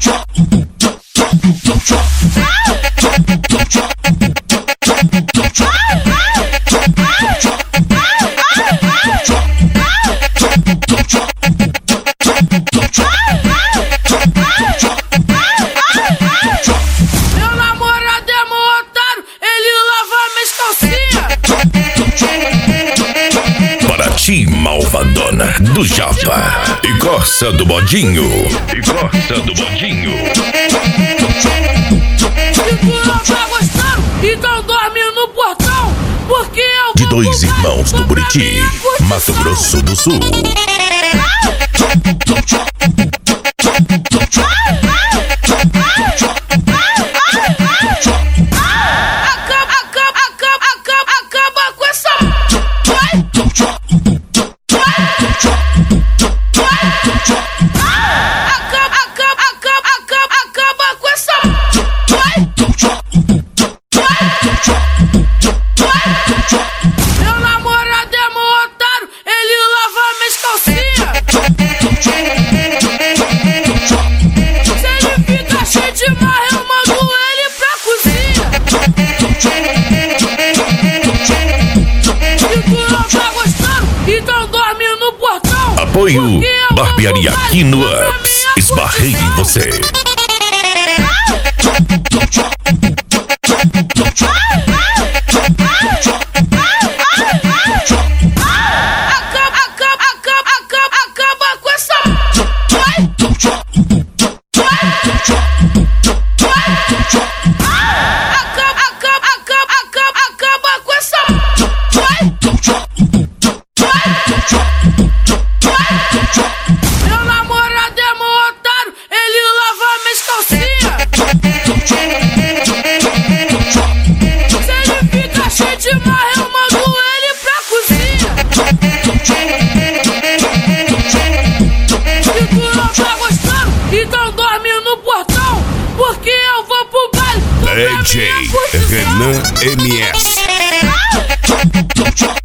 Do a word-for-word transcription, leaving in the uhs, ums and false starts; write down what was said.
Meu namorado é mó otário, ele lava minhas calcinhas. Paraty malvadona do Japa e Corsa do Bodinho. E Corsa do Bodinho. Se tu não tá gostando, então dorme no portão, porque eu De vou dois pro baile irmãos do só pra Buriti, minha curtição. Mato Grosso do Sul. Acaba, acaba, acaba, acaba, acaba com essa. Vai. Acaba, acaba, acaba, acaba, acaba com essa. Meu namorado é mó otário, ele lava minhas calcinhas. Se ele fica cheio de marra, eu mando ele pra cozinha. Se tu não tá gostando, então dorme no portão. Apoio porque eu vou Barbearia pro baile aqui no só pra Ups. minha Esbarrei em curtição. você. Acaba, acaba, acaba, acaba, acaba com essa. Acaba, acaba, acaba, acaba, acaba com essa. Meu namorado é mó otário, ele lava minhas calcinhas. Se ele fica cheio de marra, eu mando ele pra cozinha. Se tu não tá gostando, então dorme no portão, porque eu vou pro baile só pra D J minha curtição. Renan M S.